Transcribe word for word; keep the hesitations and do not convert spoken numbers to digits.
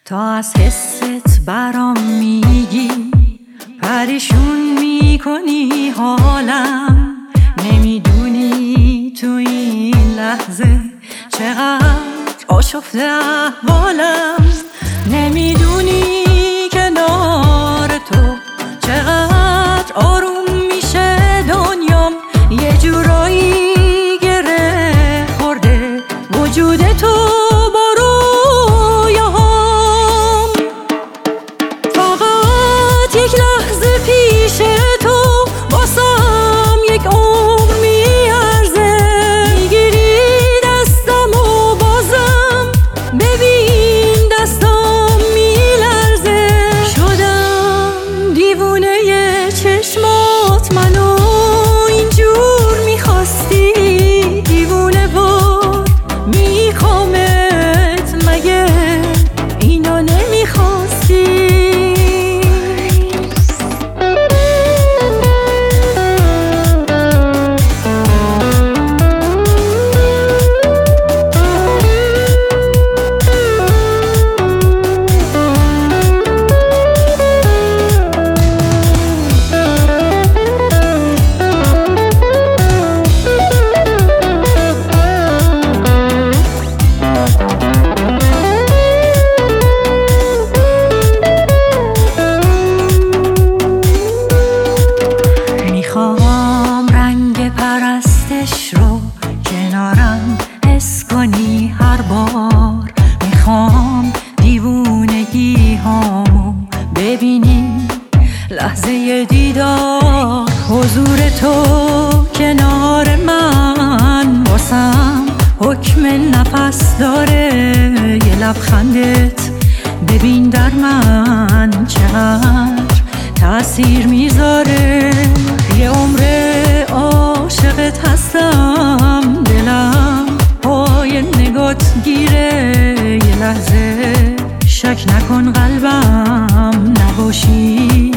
تا از حست برام میگی، پریشون میکنی حالم. نمیدونی تو این لحظه چقدر آشفته احوالم. نمیدونی کنار تو چقدر آروم میشه دنیام. یه جورایی گره خورده وجود تو با رویاهام. فقط یک لحظه پیش تو واسم یک عمر میارزه. میگیری دستم و بازم ببین دستم میلرزه. شدم دیوونه چشمات، منو اینجور میخواستی. دیوونه بود میخوامت، مگه اینو نمیخواستی؟ میخوام رنگ پرستش رو کنارم حس کنی هر بار. میخوام دیوونگی هامو ببینی لحظه دیدار. حضور تو کنار من واسم حکم نفس داره. یه لبخندت ببین در من چقدر تأثیر میذاره. یه عمر عاشقت هستم، دلم پای نگات گیره. یه لحظه شک نکن قلبم نباشی